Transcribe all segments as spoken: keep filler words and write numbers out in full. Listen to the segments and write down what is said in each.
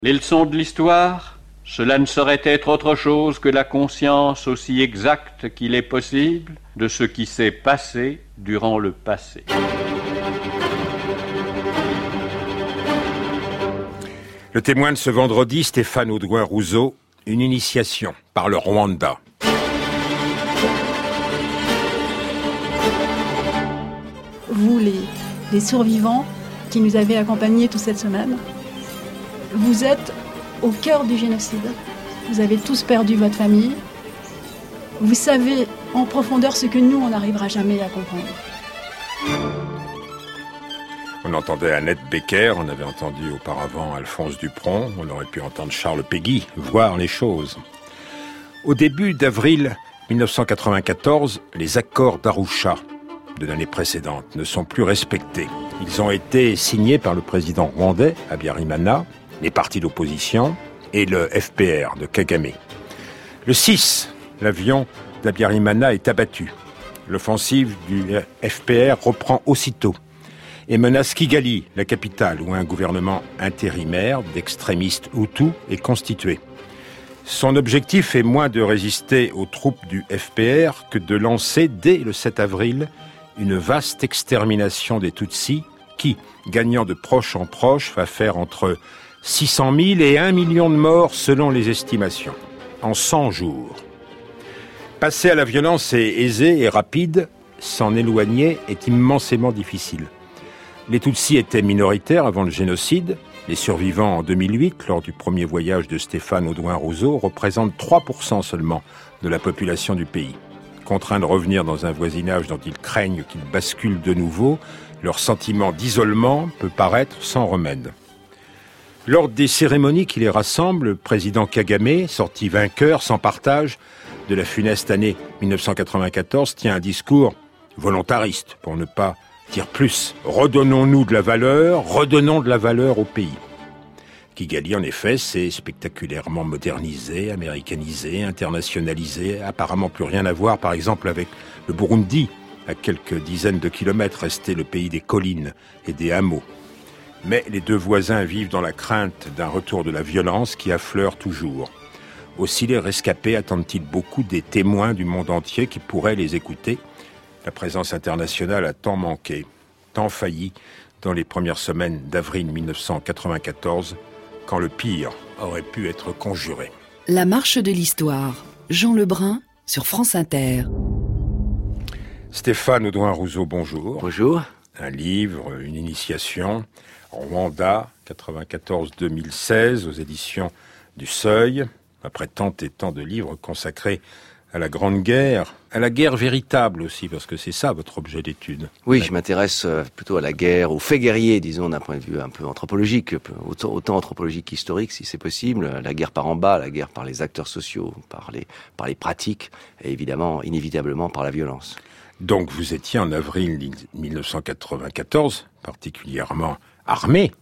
Les leçons de l'histoire, cela ne saurait être autre chose que la conscience aussi exacte qu'il est possible de ce qui s'est passé durant le passé. Le témoin de ce vendredi, Stéphane Audouin-Rousseau, une initiation par le Rwanda. Vous, les, les survivants qui nous avez accompagnés toute cette semaine, vous êtes au cœur du génocide. Vous avez tous perdu votre famille. Vous savez en profondeur ce que nous, on n'arrivera jamais à comprendre. On entendait Annette Becker, on avait entendu auparavant Alphonse Dupron, on aurait pu entendre Charles Péguy, voir les choses. Au début d'avril dix-neuf cent quatre-vingt-quatorze, les accords d'Arusha de l'année précédente ne sont plus respectés. Ils ont été signés par le président rwandais, Habyarimana, les partis d'opposition et le F P R de Kagame. Le six, l'avion d'Habyarimana est abattu. L'offensive du F P R reprend aussitôt et menace Kigali, la capitale, où un gouvernement intérimaire d'extrémistes Hutus est constitué. Son objectif est moins de résister aux troupes du F P R que de lancer dès le sept avril une vaste extermination des Tutsis qui, gagnant de proche en proche, va faire entre six cent mille et un million de morts selon les estimations, en cent jours. Passer à la violence est aisé et rapide, s'en éloigner est immensément difficile. Les Tutsis étaient minoritaires avant le génocide. Les survivants en deux mille huit, lors du premier voyage de Stéphane Audouin-Rousseau, représentent trois pour cent seulement de la population du pays. Contraints de revenir dans un voisinage dont ils craignent qu'il bascule de nouveau, leur sentiment d'isolement peut paraître sans remède. Lors des cérémonies qui les rassemblent, le président Kagame, sorti vainqueur sans partage de la funeste année dix-neuf cent quatre-vingt-quatorze, tient un discours volontariste, pour ne pas dire plus. Redonnons-nous de la valeur, redonnons de la valeur au pays. Kigali, en effet, s'est spectaculairement modernisé, américanisé, internationalisé, apparemment plus rien à voir, par exemple, avec le Burundi, à quelques dizaines de kilomètres, resté le pays des collines et des hameaux. Mais les deux voisins vivent dans la crainte d'un retour de la violence qui affleure toujours. Aussi les rescapés attendent-ils beaucoup des témoins du monde entier qui pourraient les écouter. La présence internationale a tant manqué, tant failli dans les premières semaines d'avril dix-neuf cent quatre-vingt-quatorze, quand le pire aurait pu être conjuré. La marche de l'histoire, Jean Lebrun sur France Inter. Stéphane Audouin-Rousseau, bonjour. Bonjour. Un livre, une initiation, Rwanda, quatre-vingt-quatorze deux mille seize, aux éditions du Seuil, après tant et tant de livres consacrés à la Grande Guerre, à la guerre véritable aussi, parce que c'est ça votre objet d'étude. Oui, je m'intéresse plutôt à la guerre, aux faits guerriers, disons, d'un point de vue un peu anthropologique, autant, autant anthropologique qu'historique, si c'est possible. La guerre par en bas, la guerre par les acteurs sociaux, par les, par les pratiques, et évidemment, inévitablement, par la violence. Donc vous étiez en avril dix-neuf cent quatre-vingt-quatorze particulièrement armé,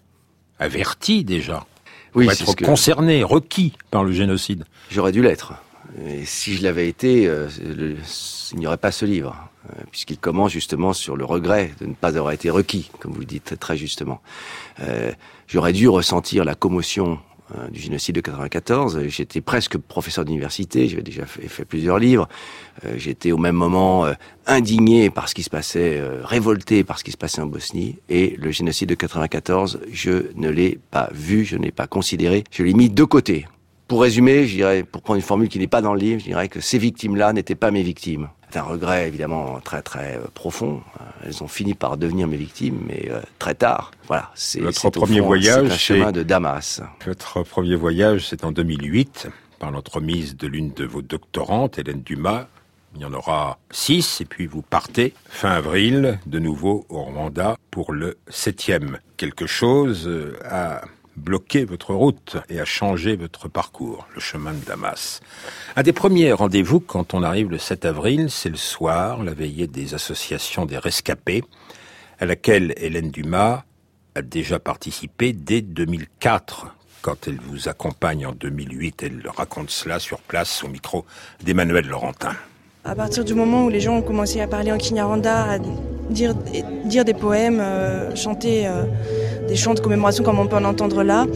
averti déjà, oui, pour être concerné, requis par le génocide. J'aurais dû l'être. Et si je l'avais été, euh, le, il n'y aurait pas ce livre, euh, puisqu'il commence justement sur le regret de ne pas avoir été requis, comme vous le dites très, très justement. Euh, j'aurais dû ressentir la commotion euh, du génocide de quatre-vingt-quatorze. J'étais presque professeur d'université, j'avais déjà fait, fait plusieurs livres. Euh, j'étais au même moment euh, indigné par ce qui se passait, euh, révolté par ce qui se passait en Bosnie. Et le génocide de quatre-vingt-quatorze, je ne l'ai pas vu, je ne l'ai pas considéré. Je l'ai mis de côté. Pour résumer, je dirais, pour prendre une formule qui n'est pas dans le livre, je dirais que ces victimes-là n'étaient pas mes victimes. C'est un regret évidemment très très euh, profond. Elles ont fini par devenir mes victimes, mais euh, très tard. Voilà, c'est, votre c'est premier au fond, voyage, c'est un chemin de Damas. Votre premier voyage, c'est en deux mille huit, par l'entremise de l'une de vos doctorantes, Hélène Dumas. Il y en aura six, et puis vous partez fin avril, de nouveau au Rwanda, pour le septième. Quelque chose à bloquer votre route et à changer votre parcours, le chemin de Damas. Un des premiers rendez-vous, quand on arrive le sept avril, c'est le soir, la veillée des associations des rescapés, à laquelle Hélène Dumas a déjà participé dès deux mille quatre. Quand elle vous accompagne en deux mille huit, elle raconte cela sur place au micro d'Emmanuel Laurentin. À partir du moment où les gens ont commencé à parler en Kinyarwanda, à dire, dire des poèmes, euh, chanter euh, des chants de commémoration comme on peut en entendre là,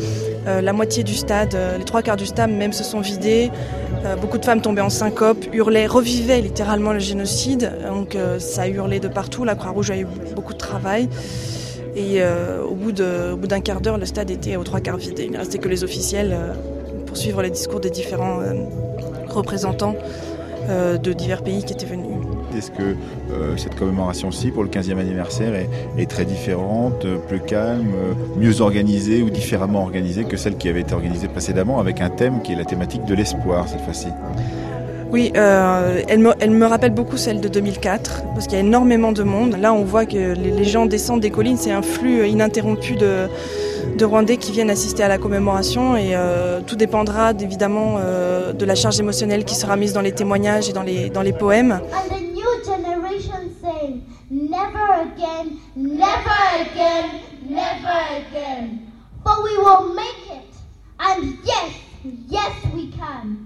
Euh, la moitié du stade, euh, les trois quarts du stade même se sont vidés. Euh, beaucoup de femmes tombaient en syncope, hurlaient, revivaient littéralement le génocide. Donc euh, ça hurlait de partout. La Croix-Rouge a eu beaucoup de travail. Et euh, au bout de, au bout d'un quart d'heure, le stade était aux trois quarts vidé. Il ne restait que les officiels euh, pour suivre les discours des différents euh, représentants euh, de divers pays qui étaient venus. Est-ce que euh, cette commémoration-ci, pour le quinzième anniversaire, est, est très différente, plus calme, mieux organisée ou différemment organisée que celle qui avait été organisée précédemment, avec un thème qui est la thématique de l'espoir cette fois-ci ? Oui, euh, elle, me, elle me rappelle beaucoup celle de deux mille quatre, parce qu'il y a énormément de monde. Là, on voit que les, les gens descendent des collines, c'est un flux ininterrompu de, de Rwandais qui viennent assister à la commémoration, et euh, tout dépendra évidemment euh, de la charge émotionnelle qui sera mise dans les témoignages et dans les, dans les poèmes. Never again, never again, never again. But we will make it. And yes, yes we can.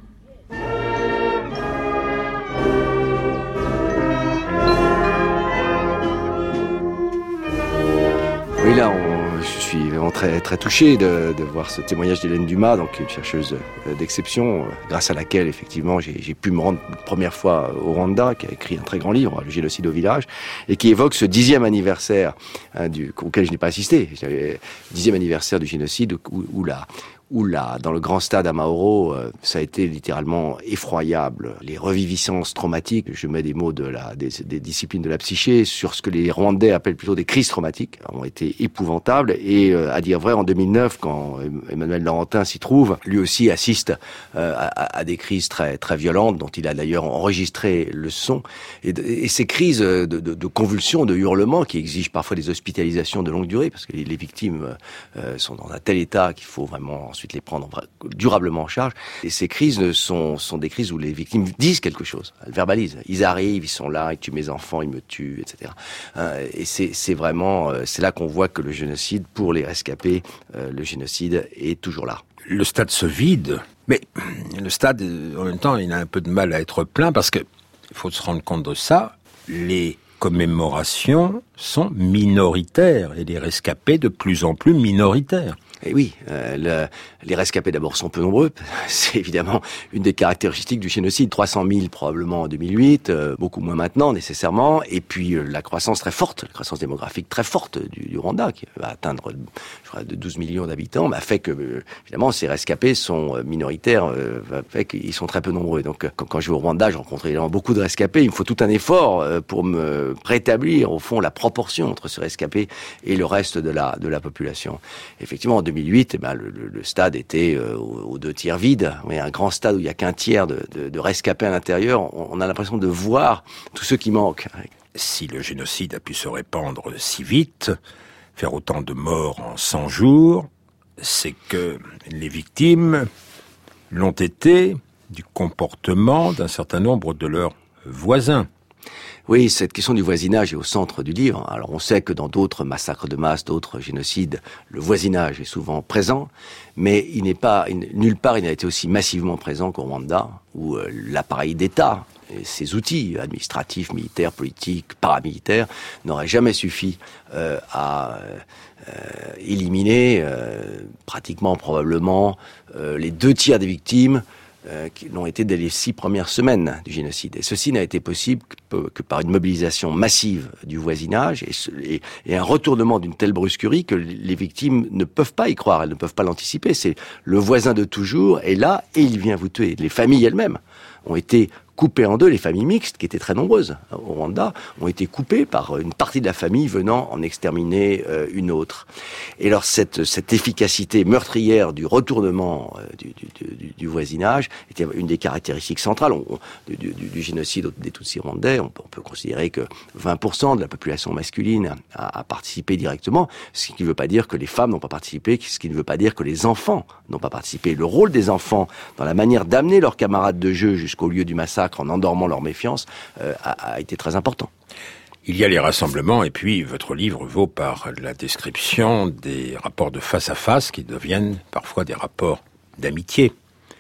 Oui, là, on, je suis vraiment très, très touché de, de voir ce témoignage d'Hélène Dumas, donc une chercheuse d'exception, grâce à laquelle, effectivement, j'ai, j'ai pu me rendre une première fois au Rwanda, qui a écrit un très grand livre, Le génocide au village, et qui évoque ce dixième anniversaire, hein, du, auquel je n'ai pas assisté. J'avais, dixième anniversaire du génocide, où, où la... où là, dans le grand stade à Maoro, euh, ça a été littéralement effroyable. Les reviviscences traumatiques, je mets des mots de la, des, des disciplines de la psyché, sur ce que les Rwandais appellent plutôt des crises traumatiques, ont été épouvantables. Et euh, à dire vrai, en deux mille neuf, quand Emmanuel Laurentin s'y trouve, lui aussi assiste euh, à, à des crises très très violentes, dont il a d'ailleurs enregistré le son. Et, et ces crises de, de, de convulsions, de hurlements, qui exigent parfois des hospitalisations de longue durée, parce que les, les victimes euh, sont dans un tel état qu'il faut vraiment ensuite les prendre durablement en charge. Et ces crises sont, sont des crises où les victimes disent quelque chose, elles verbalisent. Ils arrivent, ils sont là, ils tuent mes enfants, ils me tuent, et cetera. Et c'est, c'est vraiment, c'est là qu'on voit que le génocide, pour les rescapés, le génocide est toujours là. Le stade se vide, mais le stade, en même temps, il a un peu de mal à être plein parce que, il faut se rendre compte de ça, les commémorations sont minoritaires et les rescapés de plus en plus minoritaires. Et oui, euh, le, les rescapés d'abord sont peu nombreux. C'est évidemment une des caractéristiques du génocide. trois cent mille probablement en deux mille huit, euh, beaucoup moins maintenant nécessairement. Et puis euh, la croissance très forte, la croissance démographique très forte du, du Rwanda, qui va atteindre, je crois, de douze millions d'habitants, bah, fait que euh, évidemment ces rescapés sont minoritaires, euh, fait qu'ils sont très peu nombreux. Donc quand, quand je vais au Rwanda, j'ai rencontré évidemment beaucoup de rescapés. Il me faut tout un effort euh, pour me rétablir au fond la proportion entre ces rescapés et le reste de la de la population. Effectivement, en deux mille huit, eh ben, le, le, le stade était euh, aux, aux deux tiers vide. Oui, un grand stade où il n'y a qu'un tiers de, de, de rescapés à l'intérieur. On, on a l'impression de voir tous ceux qui manquent. Si le génocide a pu se répandre si vite, faire autant de morts en cent jours, c'est que les victimes l'ont été du comportement d'un certain nombre de leurs voisins. Oui, cette question du voisinage est au centre du livre. Alors on sait que dans d'autres massacres de masse, d'autres génocides, le voisinage est souvent présent, mais il n'est pas, il, nulle part il n'a été aussi massivement présent qu'au Rwanda, où euh, l'appareil d'État et ses outils administratifs, militaires, politiques, paramilitaires n'auraient jamais suffi euh, à euh, éliminer euh, pratiquement, probablement, euh, les deux tiers des victimes Euh, qui l'ont été dès les six premières semaines du génocide. Et ceci n'a été possible que, que par une mobilisation massive du voisinage et, et, et un retournement d'une telle brusquerie que les victimes ne peuvent pas y croire, elles ne peuvent pas l'anticiper. C'est le voisin de toujours est là et il vient vous tuer. Les familles elles-mêmes ont été coupées en deux, les familles mixtes, qui étaient très nombreuses au Rwanda, ont été coupées par une partie de la famille venant en exterminer euh, une autre. Et alors cette, cette efficacité meurtrière du retournement euh, du, du, du, du voisinage était une des caractéristiques centrales on, on, du, du, du génocide des Tutsis rwandais. On peut, on peut considérer que vingt pour cent de la population masculine a, a participé directement, ce qui ne veut pas dire que les femmes n'ont pas participé, ce qui ne veut pas dire que les enfants n'ont pas participé. Le rôle des enfants dans la manière d'amener leurs camarades de jeu jusqu'au lieu du massacre en endormant leur méfiance, euh, a, a été très important. Il y a les rassemblements, et puis votre livre vaut par la description des rapports de face à face qui deviennent parfois des rapports d'amitié.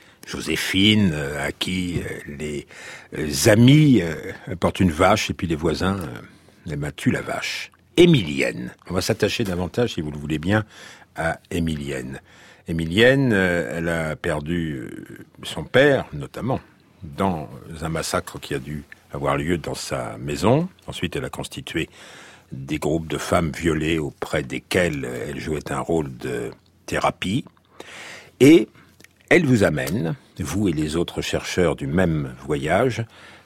Joséphine, euh, à qui euh, les euh, amis euh, apportent une vache, et puis les voisins euh, eh ben, tuent la vache. Émilienne. On va s'attacher davantage, si vous le voulez bien, à Émilienne. Émilienne, elle a perdu son père, notamment, dans un massacre qui a dû avoir lieu dans sa maison. Ensuite, elle a constitué des groupes de femmes violées auprès desquelles elle jouait un rôle de thérapie. Et elle vous amène, vous et les autres chercheurs du même voyage,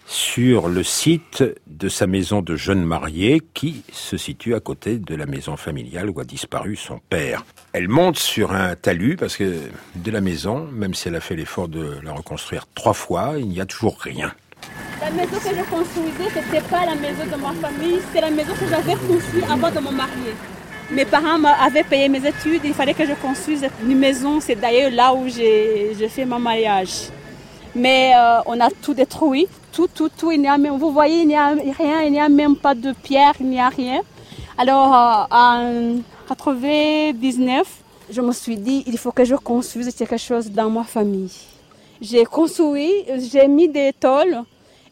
sur le site de sa maison de jeune mariée qui se situe à côté de la maison familiale où a disparu son père. Elle monte sur un talus parce que de la maison, même si elle a fait l'effort de la reconstruire trois fois, il n'y a toujours rien. La maison que je construisais, ce n'était pas la maison de ma famille, c'est la maison que j'avais construite avant de me marier. Mes parents avaient payé mes études, il fallait que je construise une maison, c'est d'ailleurs là où j'ai, j'ai fait mon mariage. Mais euh, on a tout détruit, tout, tout, tout. Il n'y a même, vous voyez, il n'y a rien, il n'y a même pas de pierre, il n'y a rien. Alors, euh, en quatre-vingt-dix-neuf, je me suis dit, il faut que je construise quelque chose dans ma famille. J'ai construit, j'ai mis des tôles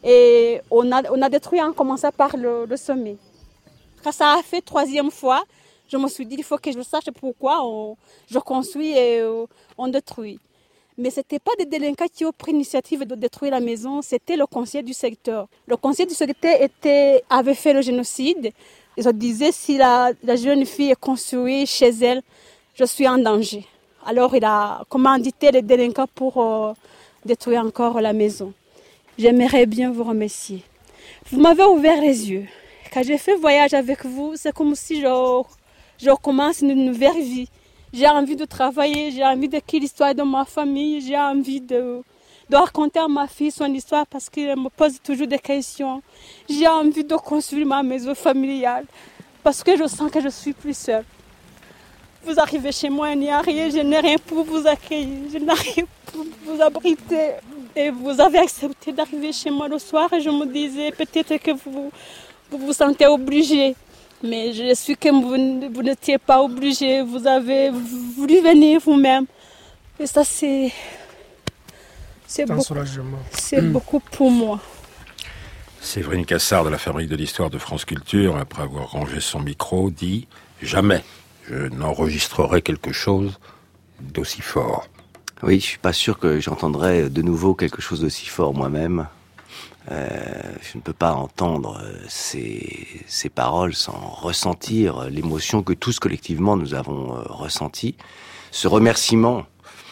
et on a, on a détruit en commençant par le, le sommet. Quand ça a fait troisième fois, je me suis dit, il faut que je sache pourquoi on, je construis et on détruit. Mais ce n'était pas des délinquants qui ont pris l'initiative de détruire la maison, c'était le conseiller du secteur. Le conseiller du secteur était, avait fait le génocide. Ils se disaient, si la, la jeune fille est construite chez elle, je suis en danger. Alors il a commandité les délinquants pour euh, détruire encore la maison. J'aimerais bien vous remercier. Vous m'avez ouvert les yeux. Quand j'ai fait voyage avec vous, c'est comme si je, je recommence une nouvelle vie. J'ai envie de travailler, j'ai envie d'écrire l'histoire de ma famille, j'ai envie de, de raconter à ma fille son histoire parce qu'elle me pose toujours des questions. J'ai envie de construire ma maison familiale parce que je sens que je suis plus seule. Vous arrivez chez moi, il n'y a rien, je n'ai rien pour vous accueillir, je n'ai rien pour vous abriter. Et vous avez accepté d'arriver chez moi le soir et je me disais peut-être que vous vous, vous sentez obligé. Mais je suis que vous, vous n'étiez pas obligé, vous avez voulu venir vous-même. Et ça, c'est, c'est, beaucoup, c'est mmh. beaucoup pour moi. Séverine Cassard de la Fabrique de l'Histoire de France Culture, après avoir rangé son micro, dit « Jamais je n'enregistrerai quelque chose d'aussi fort ». Oui, je suis pas sûr que j'entendrai de nouveau quelque chose d'aussi fort moi-même. Euh, je ne peux pas entendre ces, ces paroles sans ressentir l'émotion que tous collectivement nous avons euh, ressentie. Ce remerciement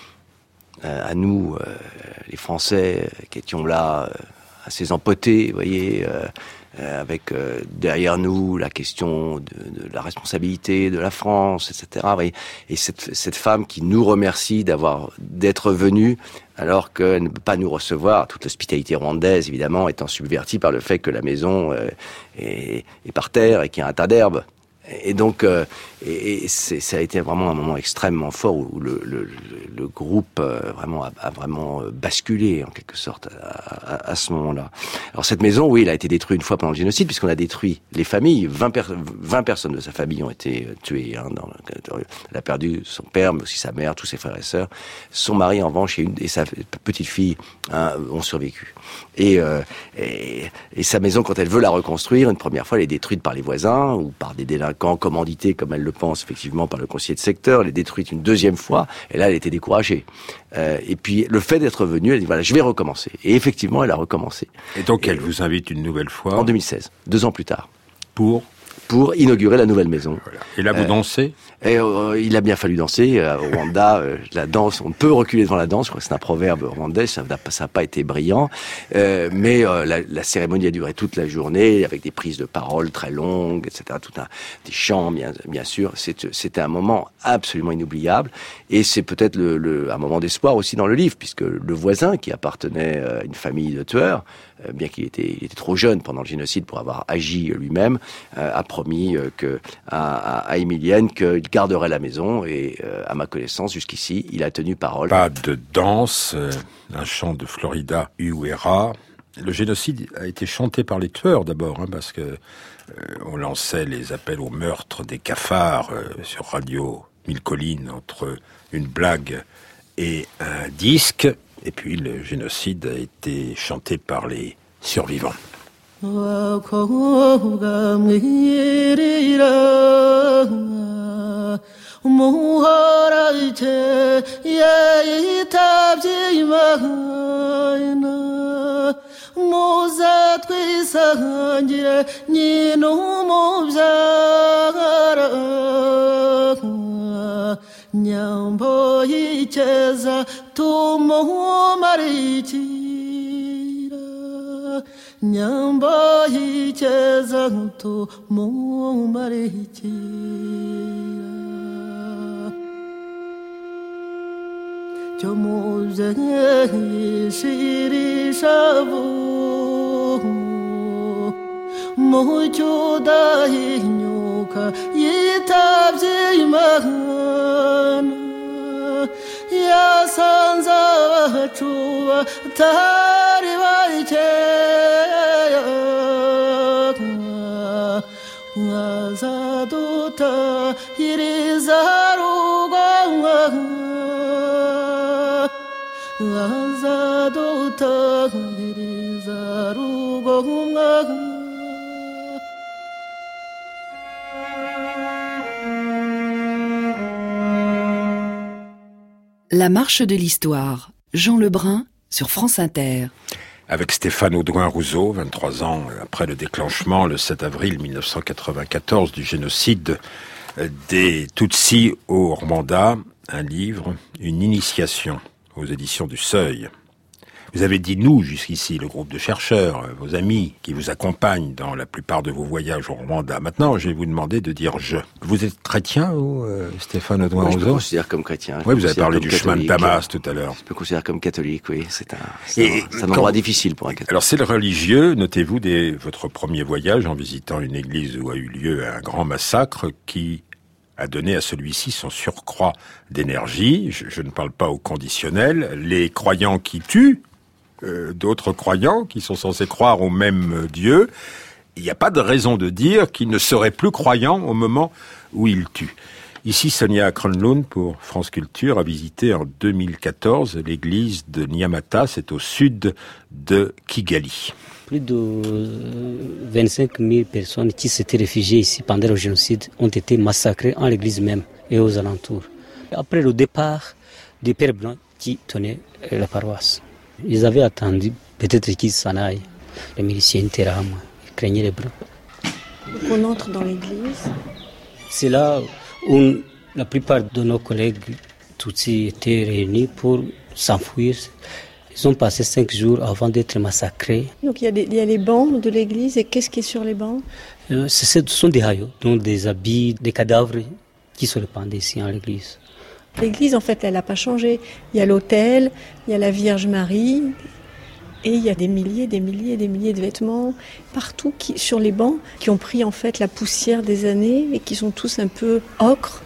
euh, à nous, euh, les Français, qui étions là, euh, assez empotés, vous voyez, euh, euh, avec euh, derrière nous la question de, de la responsabilité de la France, et cetera. Vous voyez, et cette, cette femme qui nous remercie d'avoir d'être venue alors qu'elle ne peut pas nous recevoir, toute l'hospitalité rwandaise, évidemment, étant subvertie par le fait que la maison euh, est, est par terre et qu'il y a un tas d'herbes. Et donc, euh, et, et c'est, ça a été vraiment un moment extrêmement fort où le, le, le groupe euh, vraiment a, a vraiment basculé en quelque sorte à, à, à ce moment-là. Alors cette maison, oui, elle a été détruite une fois pendant le génocide puisqu'on a détruit les familles. vingt, per- vingt personnes de sa famille ont été tuées. Hein, dans le, elle a perdu son père, mais aussi sa mère, tous ses frères et sœurs. Son mari, en revanche, et, une, et sa petite fille hein, ont survécu. Et, euh, et, et sa maison, quand elle veut la reconstruire, une première fois, elle est détruite par les voisins ou par des délinquants commandités, comme elle le pense effectivement par le conseiller de secteur. Elle est détruite une deuxième fois, et là, elle était découragée. Euh, et puis, le fait d'être venue, elle dit, voilà, je vais recommencer. Et effectivement, elle a recommencé. Et donc, et elle vous invite une nouvelle fois en deux mille seize, deux ans plus tard. Pour Pour inaugurer la nouvelle maison. Voilà. Et là, vous euh, dansez et, euh, Il a bien fallu danser. Euh, au Rwanda, euh, la danse, on peut reculer devant la danse. Je crois que c'est un proverbe rwandais, ça n'a ça pas été brillant. Euh, mais euh, la, la cérémonie a duré toute la journée, avec des prises de parole très longues, et cetera. Tout un, des chants, bien, bien sûr. C'est, c'était un moment absolument inoubliable. Et c'est peut-être le, le, un moment d'espoir aussi dans le livre, puisque le voisin, qui appartenait à une famille de tueurs, euh, bien qu'il était, il était trop jeune pendant le génocide pour avoir agi lui-même, euh, a promis euh, que, à, à, à Émilienne qu'il garderait la maison. Et euh, à ma connaissance, jusqu'ici, il a tenu parole. Pas de danse, euh, un chant de Florida Uera. Le génocide a été chanté par les tueurs d'abord, hein, parce que euh, on lançait les appels au meurtre des cafards euh, sur Radio Mille Collines entre une blague et un disque. Et puis le génocide a été chanté par les survivants. 무하라이체 예이탑지마나 모자트위상지레 니누모자라 냠보이체자 투모마리치라 냠보이체자 투모마리치라 조모쟁이 시리샤부 모조다이 뇨카 이탑지마나 야산자 추와 다리와이체야 아사도타 이리자루가 La marche de l'histoire, Jean Lebrun sur France Inter. Avec Stéphane Audouin-Rousseau, vingt-trois ans après le déclenchement, le sept avril mille neuf cent quatre-vingt-quatorze, du génocide des Tutsis au Rwanda, un livre, une initiation aux éditions du Seuil. Vous avez dit nous jusqu'ici, le groupe de chercheurs, vos amis qui vous accompagnent dans la plupart de vos voyages au Rwanda. Maintenant, je vais vous demander de dire je. Vous êtes chrétien, ou euh, Stéphane Audouin-Rousseau? Oui, je me considère comme chrétien. Oui, vous avez parlé du chemin de Damas tout à l'heure. Je me considère comme catholique, oui. C'est un, c'est un, c'est un endroit difficile pour un catholique. Alors, c'est le religieux. Notez-vous dès votre premier voyage en visitant une église où a eu lieu un grand massacre qui a donné à celui-ci son surcroît d'énergie. Je, je ne parle pas au conditionnel. Les croyants qui tuent, euh, d'autres croyants qui sont censés croire au même Dieu, il n'y a pas de raison de dire qu'ils ne seraient plus croyants au moment où ils tuent. Ici, Sonia Kronlund, pour France Culture, a visité en deux mille quatorze l'église de Nyamata, c'est au sud de Kigali. Plus de vingt-cinq mille personnes qui s'étaient réfugiées ici pendant le génocide ont été massacrées en l'église même et aux alentours. Après le départ des Pères Blancs qui tenaient la paroisse, ils avaient attendu peut-être qu'ils s'en aillent. Les miliciens Interam, ils craignaient les Blancs. On entre dans l'église. C'est là où la plupart de nos collègues Tutsis étaient réunis pour s'enfuir. Ils ont passé cinq jours avant d'être massacrés. Donc il y a, des, il y a les bancs de l'église, et qu'est-ce qui est sur les bancs? euh, Ce sont des haillons, donc des habits, des cadavres qui se répandent ici en l'église. L'église, en fait, elle n'a pas changé. Il y a l'autel, il y a la Vierge Marie, et il y a des milliers, des milliers, des milliers de vêtements partout qui, sur les bancs, qui ont pris en fait la poussière des années et qui sont tous un peu ocre.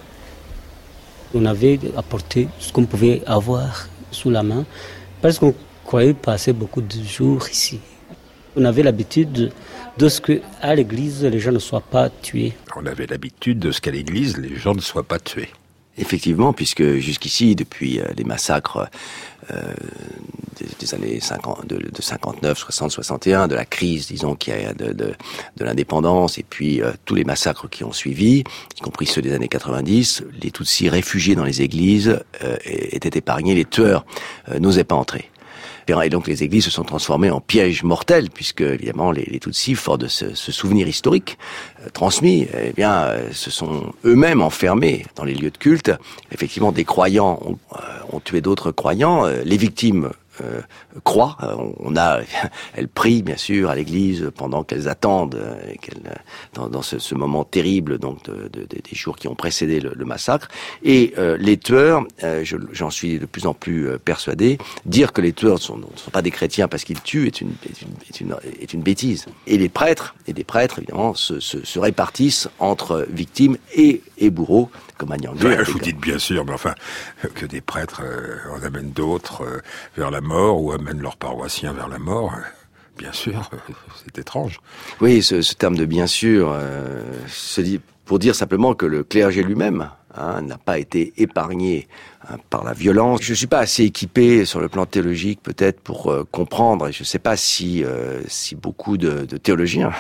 On avait apporté ce qu'on pouvait avoir sous la main, parce qu'on croyait passer beaucoup de jours ici. On avait l'habitude de ce qu'à l'église, les gens ne soient pas tués. On avait l'habitude de ce qu'à l'église, les gens ne soient pas tués. Effectivement, puisque jusqu'ici, depuis euh, les massacres euh, des, des années cinquante, de, de cinquante-neuf, soixante, soixante et un, de la crise, disons, qui a de, de, de l'indépendance, et puis euh, tous les massacres qui ont suivi, y compris ceux des années quatre-vingt-dix, les Tutsis réfugiés dans les églises euh, étaient épargnés, les tueurs euh, n'osaient pas entrer. Et donc les églises se sont transformées en pièges mortels, puisque évidemment les, les Tutsis, forts de ce, ce souvenir historique euh, transmis, eh bien, euh, se sont eux-mêmes enfermés dans les lieux de culte. Effectivement, des croyants ont, euh, ont tué d'autres croyants. Euh, les victimes euh, croient. Euh, on a, elles prient bien sûr à l'église pendant qu'elles attendent, euh, qu'elles, dans, dans ce, ce moment terrible, donc de, de, de, des jours qui ont précédé le, le massacre. Et euh, les tueurs, euh, je, j'en suis de plus en plus euh, persuadé, dire que les tueurs sont, ne sont pas des chrétiens parce qu'ils tuent est une, est une, est une, est une bêtise. Et les prêtres, et des prêtres évidemment, se, se, se répartissent entre victimes et, et bourreaux, comme à Nyangwe. Ouais, vous dites bien sûr, mais enfin, que des prêtres euh, en amènent d'autres euh, vers la mort, ou amènent leurs paroissiens vers la mort, euh, bien sûr, euh, c'est étrange. Oui, ce, ce terme de bien sûr, euh, se dit pour dire simplement que le clergé lui-même Hein, n'a pas été épargné hein, par la violence. Je suis pas assez équipé sur le plan théologique peut-être pour euh, comprendre, et je sais pas si euh, si beaucoup de, de théologiens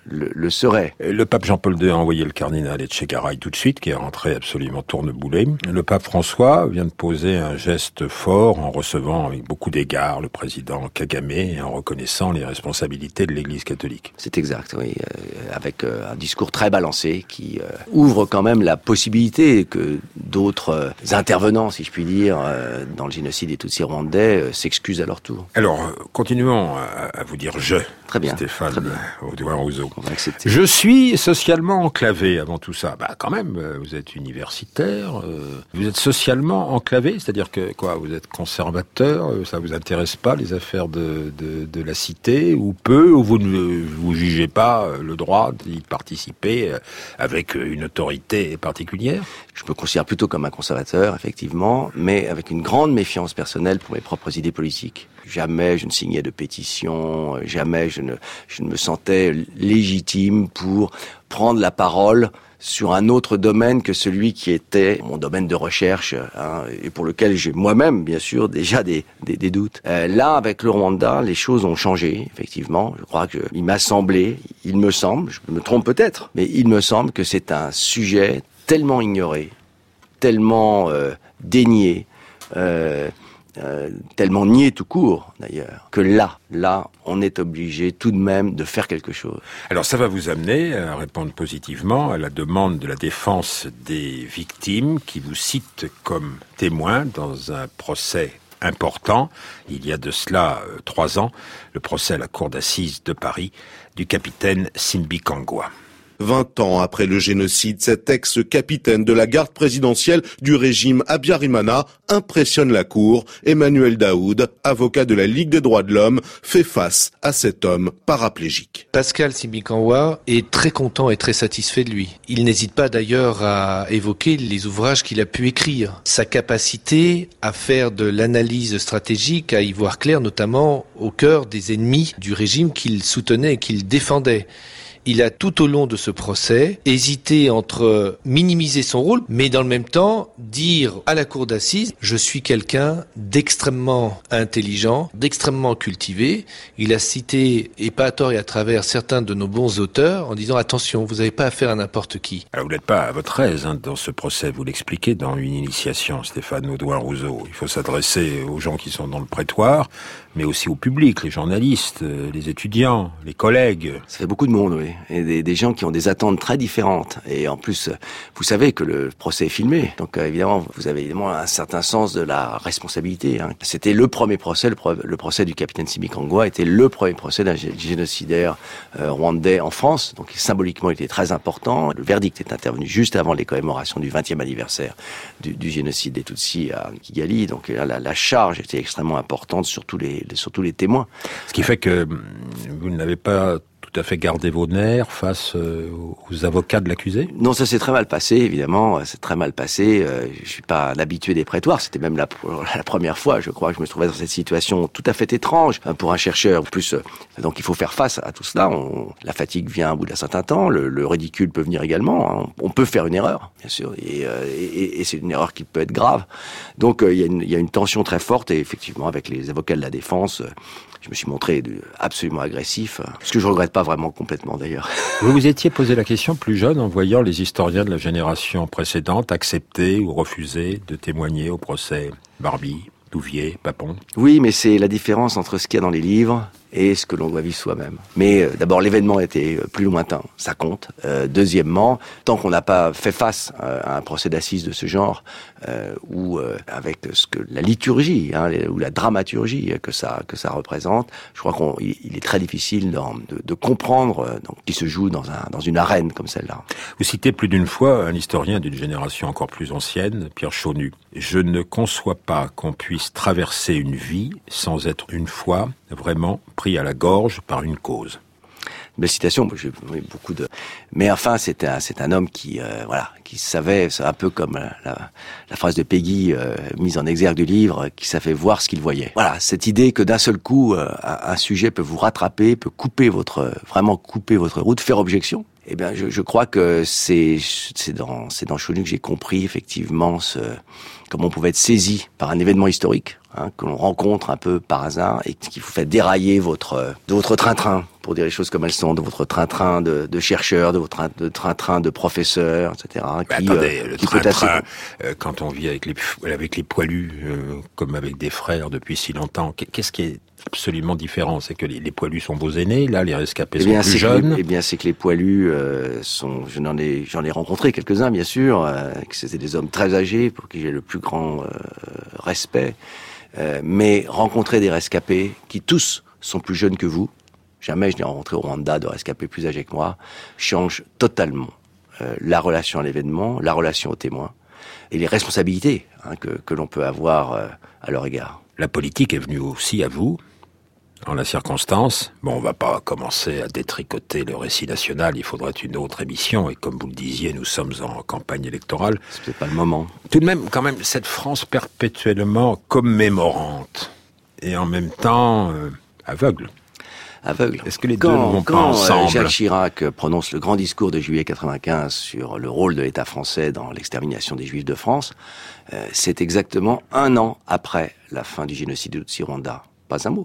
le, le serait. Le pape Jean-Paul deux a envoyé le cardinal Etchegaray tout de suite, qui est rentré absolument tourneboulé. Le pape François vient de poser un geste fort en recevant avec beaucoup d'égards le président Kagame et en reconnaissant les responsabilités de l'Église catholique. C'est exact, oui, euh, avec euh, un discours très balancé qui euh, ouvre quand même la possibilité que d'autres euh, intervenants, si je puis dire, euh, dans le génocide des Tutsis rwandais euh, s'excusent à leur tour. Alors, continuons à, à vous dire je. Très bien. Stéphane très bien. Audouin-Rousseau. Je suis socialement enclavé avant tout ça. Bah quand même, vous êtes universitaire, euh, vous êtes socialement enclavé, c'est-à-dire que quoi, vous êtes conservateur, ça vous intéresse pas les affaires de, de, de la cité, ou peu, ou vous ne vous jugez pas le droit d'y participer avec une autorité particulière? Je me considère plutôt comme un conservateur, effectivement, mais avec une grande méfiance personnelle pour mes propres idées politiques. Jamais je ne signais de pétition, jamais je ne, je ne me sentais légitime pour prendre la parole sur un autre domaine que celui qui était mon domaine de recherche, hein, et pour lequel j'ai moi-même, bien sûr, déjà des, des, des doutes. Euh, là, avec le Rwanda, les choses ont changé, effectivement. Je crois que il m'a semblé, il me semble, je me trompe peut-être, mais il me semble que c'est un sujet tellement ignoré, tellement euh, dénié, euh, Euh, tellement nié tout court d'ailleurs, que là, là, on est obligé tout de même de faire quelque chose. Alors ça va vous amener à répondre positivement à la demande de la défense des victimes qui vous cite comme témoin dans un procès important, il y a de cela euh, trois ans, le procès à la cour d'assises de Paris du capitaine Simbi Kangwa. Vingt ans après le génocide, cet ex-capitaine de la garde présidentielle du régime Habyarimana impressionne la cour. Emmanuel Daoud, avocat de la Ligue des droits de l'homme, fait face à cet homme paraplégique. Pascal Simbi Kangwa est très content et très satisfait de lui. Il n'hésite pas d'ailleurs à évoquer les ouvrages qu'il a pu écrire. Sa capacité à faire de l'analyse stratégique, à y voir clair notamment au cœur des ennemis du régime qu'il soutenait et qu'il défendait. Il a tout au long de ce procès hésité entre minimiser son rôle, mais dans le même temps dire à la cour d'assises « Je suis quelqu'un d'extrêmement intelligent, d'extrêmement cultivé ». Il a cité, et pas à tort et à travers, certains de nos bons auteurs en disant « Attention, vous n'avez pas affaire à n'importe qui ». Alors vous n'êtes pas à votre aise hein, dans ce procès, vous l'expliquez dans une initiation, Stéphane Audouin-Rousseau. Il faut s'adresser aux gens qui sont dans le prétoire, mais aussi au public, les journalistes, les étudiants, les collègues. Ça fait beaucoup de monde, oui. Et des, des gens qui ont des attentes très différentes. Et en plus, vous savez que le procès est filmé. Donc euh, évidemment, vous avez évidemment un certain sens de la responsabilité. Hein. C'était le premier procès, le, pro- le procès du capitaine Simbi Kangwa était le premier procès d'un g- génocidaire euh, rwandais en France. Donc symboliquement, il était très important. Le verdict est intervenu juste avant les commémorations du vingtième anniversaire du, du génocide des Tutsis à Kigali. Donc là, la, la charge était extrêmement importante sur tous les, les, sur tous les témoins. Ce qui fait que vous n'avez pas tout à fait gardé vos nerfs face euh, aux avocats de l'accusé? Non, ça s'est très mal passé, évidemment. C'est très mal passé. Euh, je suis pas un habitué des prétoires. C'était même la, la première fois, je crois, que je me trouvais dans cette situation tout à fait étrange hein, pour un chercheur. En plus, euh, donc il faut faire face à tout cela. On, la fatigue vient au bout d'un certain temps. Le, le ridicule peut venir également. Hein. On peut faire une erreur, bien sûr, et, euh, et, et c'est une erreur qui peut être grave. Donc euh, il y a une, il y a une tension très forte. Et effectivement, avec les avocats de la défense, euh, je me suis montré absolument agressif, ce que je regrette pas vraiment complètement d'ailleurs. Vous vous étiez posé la question plus jeune en voyant les historiens de la génération précédente accepter ou refuser de témoigner au procès Barbie, Douvier, Papon. Oui, mais c'est la différence entre ce qu'il y a dans les livres et ce que l'on doit vivre soi-même. Mais euh, d'abord, l'événement était plus lointain, ça compte. Euh, deuxièmement, tant qu'on n'a pas fait face euh, à un procès d'assises de ce genre, euh, ou euh, avec ce que la liturgie, hein, ou la dramaturgie que ça que ça représente, je crois qu'on il est très difficile dans, de, de comprendre euh, donc, qui se joue dans un dans une arène comme celle-là. Vous citez plus d'une fois un historien d'une génération encore plus ancienne, Pierre Chaunu. Je ne conçois pas qu'on puisse traverser une vie sans être une fois vraiment pris à la gorge par une cause. Belle citation, j'ai beaucoup de. Mais enfin, c'est un, c'est un homme qui, euh, voilà, qui savait, c'est un peu comme la, la, la phrase de Peggy euh, mise en exergue du livre, qui savait voir ce qu'il voyait. Voilà, cette idée que d'un seul coup, euh, un, un sujet peut vous rattraper, peut couper votre, vraiment couper votre route, faire objection. Eh bien, je, je crois que c'est, c'est dans, c'est dans Chaunu que j'ai compris effectivement ce, comment on pouvait être saisi par un événement historique, hein, que l'on rencontre un peu par hasard et qui vous fait dérailler votre, votre train-train pour dire les choses comme elles sont, de votre train-train de, de chercheurs, de votre train, de train-train de professeurs, et cetera. Bah, qui, attendez, euh, le qui peut train-train, assez... euh, quand on vit avec les, avec les poilus, euh, comme avec des frères depuis si longtemps, qu'est-ce qui est absolument différent? C'est que les, les poilus sont vos aînés, là, les rescapés eh bien, sont plus jeunes. Les, eh bien, c'est que les poilus euh, sont... Je n'en ai, j'en ai rencontré quelques-uns, bien sûr, euh, que c'était des hommes très âgés, pour qui j'ai le plus grand euh, respect. Euh, mais rencontrer des rescapés qui tous sont plus jeunes que vous, jamais je n'ai rencontré au Rwanda de rescapés plus âgés que moi, change totalement euh, la relation à l'événement, la relation aux témoins et les responsabilités hein, que, que l'on peut avoir euh, à leur égard. La politique est venue aussi à vous, en la circonstance. Bon, on va pas commencer à détricoter le récit national, il faudrait une autre émission, et comme vous le disiez, nous sommes en campagne électorale. C'est peut-être pas le moment. Tout de même, quand même, cette France perpétuellement commémorante, et en même temps euh, aveugle. Aveugle. Est-ce que les quand, deux ne vont quand pas ensemble? Jacques Chirac prononce le grand discours de juillet quatre-vingt-quinze sur le rôle de l'État français dans l'extermination des Juifs de France, euh, c'est exactement un an après la fin du génocide de Tutsi-Rwanda. Pas un mot.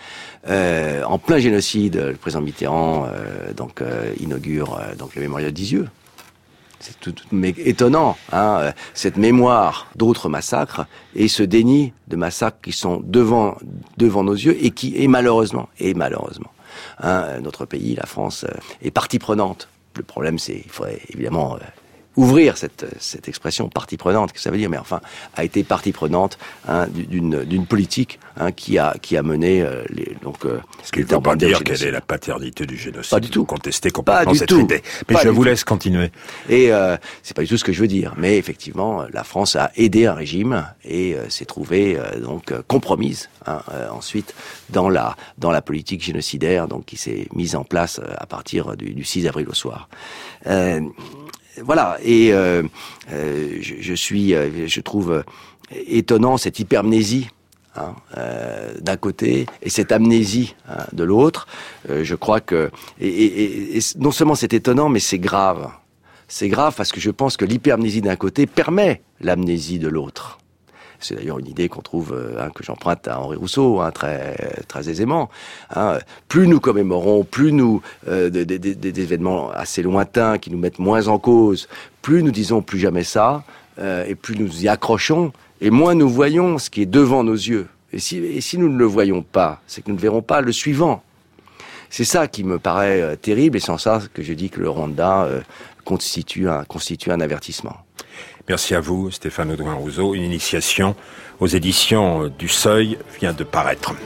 Euh, en plein génocide, le président Mitterrand euh, donc euh, inaugure euh, donc le mémorial d'Isieux. C'est tout, tout mais étonnant, hein, euh, cette mémoire d'autres massacres et ce déni de massacres qui sont devant devant nos yeux et qui, et malheureusement, et malheureusement, hein, notre pays, la France, euh, est partie prenante. Le problème, c'est il faudrait évidemment euh, ouvrir cette cette expression partie prenante, que ça veut dire, mais enfin, a été partie prenante hein, d'une d'une politique hein, qui a qui a mené euh, les donc. Euh, Ce qui ne veut pas dire quelle est la paternité du génocide. Pas du tout. Vous contestez complètement cette tout. idée. Mais pas je vous tout. laisse continuer. Et euh, c'est pas du tout ce que je veux dire. Mais effectivement, la France a aidé un régime et euh, s'est trouvée euh, donc euh, compromise hein, euh, ensuite dans la dans la politique génocidaire donc qui s'est mise en place euh, à partir du, du six avril au soir. Euh, Voilà, et euh, euh, je, je suis, euh, je trouve euh, étonnant cette hypermnésie hein, euh, d'un côté et cette amnésie hein, de l'autre. Euh, je crois que, et, et, et non seulement c'est étonnant, mais c'est grave. C'est grave parce que je pense que l'hypermnésie d'un côté permet l'amnésie de l'autre. C'est d'ailleurs une idée qu'on trouve, hein, que j'emprunte à Henri Rousseau, hein, très très aisément. Hein. Plus nous commémorons, plus nous euh, des, des, des, des événements assez lointains qui nous mettent moins en cause, plus nous disons plus jamais ça, euh, et plus nous y accrochons, et moins nous voyons ce qui est devant nos yeux. Et si, et si nous ne le voyons pas, c'est que nous ne verrons pas le suivant. C'est ça qui me paraît euh, terrible, et c'est en ça que je dis que le Rwanda euh, constitue un constitue un avertissement. Merci à vous, Stéphane Audouin-Rousseau. Une initiation aux éditions du Seuil vient de paraître.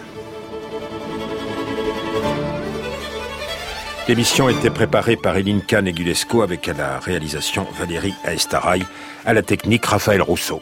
L'émission a été préparée par Elinka Negulesco avec à la réalisation Valérie Aestaraï, à la technique Raphaël Rousseau.